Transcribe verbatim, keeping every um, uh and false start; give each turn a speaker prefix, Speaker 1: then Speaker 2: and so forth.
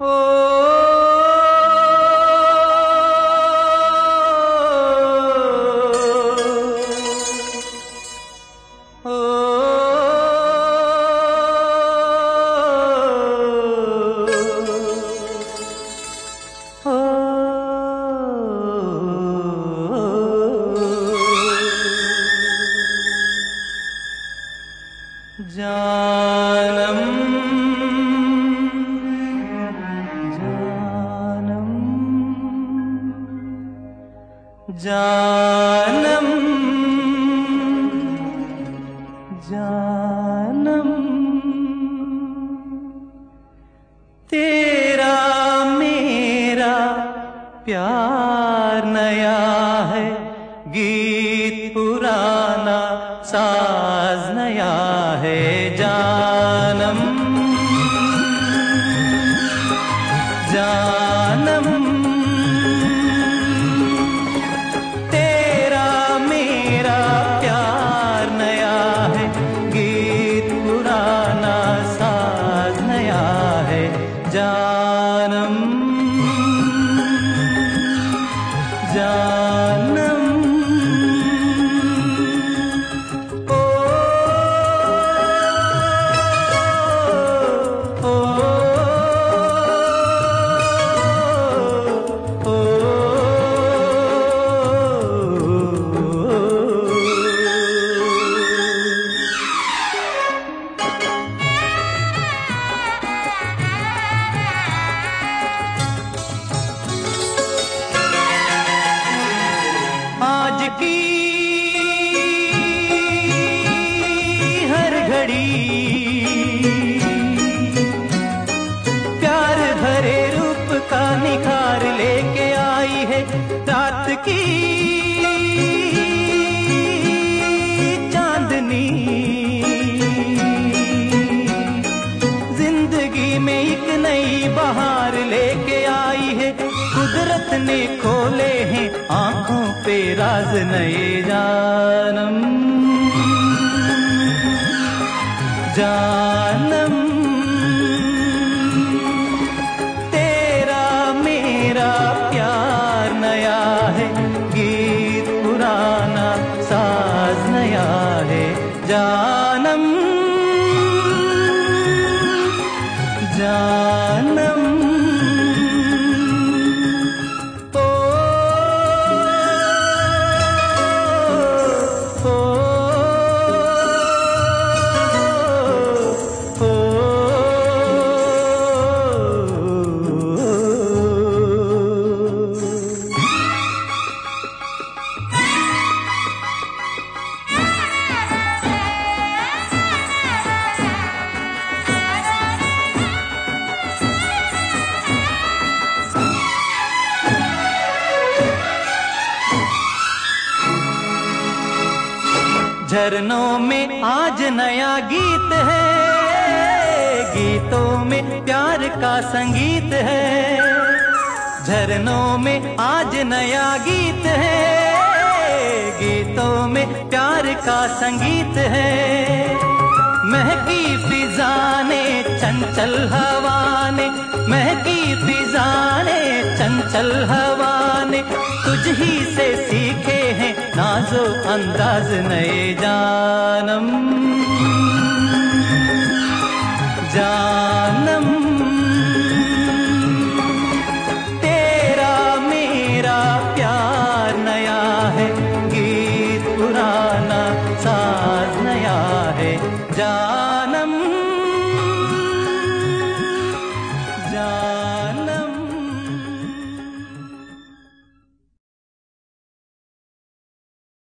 Speaker 1: जानम जानम जानम जानम तेरा मेरा प्यार नया है, गीत पुराना साज नया है। जानम जानम तेरा मेरा प्यार नया है, गीत पुराना साज नया है। जानम जानम आज की हर घड़ी प्यार भरे रूप का निखार लेके आई है। रात की चांदनी जिंदगी में एक नई बहार लेके आई है। कुदरत ने खोले हैं आंखों पे राज नए। जानम जानम तेरा मेरा प्यार नया है, गीत पुराना साज नया है। जानम जानम झरनों में आज नया गीत है, गीतों में प्यार का संगीत है। झरनों में आज नया गीत है, गीतों में प्यार का संगीत है। महकी फिजा ने चंचल हवा ने, महकी फिजा ने चंचल हवा ने तुझ ही से सीखे हैं नाजो अंदाज नए। जानम जानम तेरा मेरा प्यार नया है, गीत पुराना साज नया है। जानम